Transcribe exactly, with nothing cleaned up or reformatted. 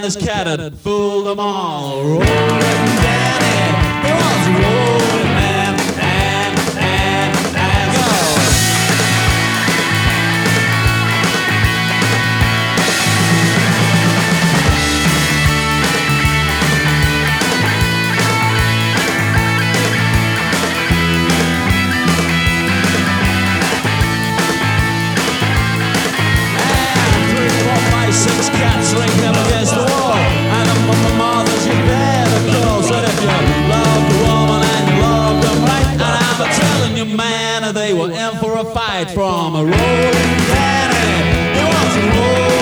this cat had fooled them all. Rolling Danny, he was a rolling man, and, and, and go. Six cats linked them against the wall, and the mothers you better call. Said if you loved a woman and you loved them right, and I'm telling you, man, they were in for a fight from a rolling Danny. He was a rolling